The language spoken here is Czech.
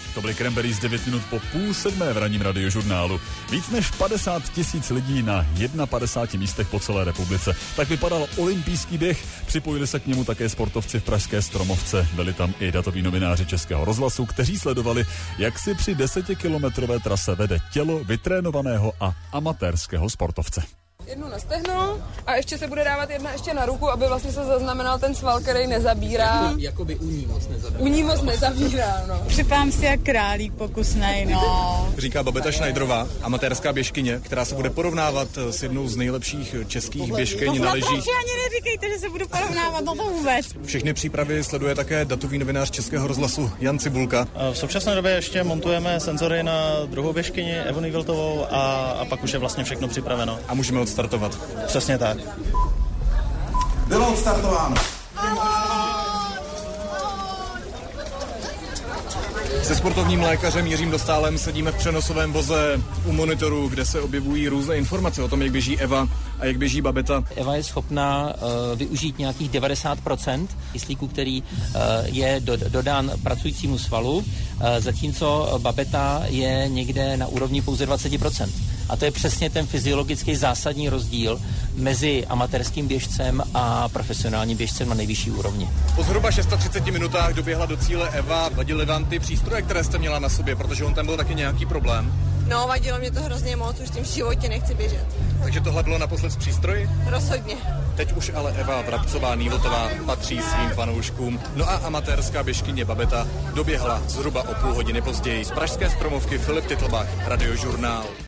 To byly Cranberries 9 minut po 6:30 v ranním radiožurnálu. Víc než 50 000 lidí na 51 místech po celé republice. Tak vypadal olympijský běh. Připojili se k němu také sportovci v pražské Stromovce. Byli tam i datoví novináři Českého rozhlasu, kteří sledovali, jak si při 10kilometrové trase vede tělo vytrénovaného a amatérského sportovce. Jednu na stehno a ještě se bude dávat jedna ještě na ruku, aby vlastně se zaznamenal ten sval, který nezabírá. Jakoby u ní moc nezabírá. U ní moc nezabírá, no. Připadám si jak králík pokusnej, no. Říká Babeta Schneiderová, amatérská běžkyně, která se bude porovnávat s jednou z nejlepších českých běžkyň na lyžích. To ani neříkejte, že se budu porovnávat, no to vůbec. Všechny přípravy sleduje také datový novinář Českého rozhlasu Jan Cibulka. V současné době ještě montujeme senzory na druhou běžkyni Evu Nýviltovou a pak už je vlastně všechno připraveno. A můžeme odstartovat. Přesně tak. Bylo odstartováno. Se sportovním lékařem Jiřím Dostálem sedíme v přenosovém voze u monitoru, kde se objevují různé informace o tom, jak běží Eva a jak běží Babeta. Eva je schopná využít nějakých 90% kyslíku, který je dodán pracujícímu svalu, zatímco Babeta je někde na úrovni pouze 20%. A to je přesně ten fyziologický zásadní rozdíl mezi amatérským běžcem a profesionálním běžcem na nejvyšší úrovni. Po zhruba 630 minutách doběhla do cíle Eva. Vadily vám ty přístroje, které jste měla na sobě, protože on tam byl taky nějaký problém? No, vadilo mě to hrozně moc, už tím v životě nechci běžet. Takže tohle bylo naposled z přístroji? Rozhodně. Teď už ale Eva Vrabcová-Nýviltová patří svým fanouškům. No a amatérská běžkyně Babeta doběhla zhruba o půl hodiny později. Z pražské Stromovky Filip Titlbach, Radiožurnál.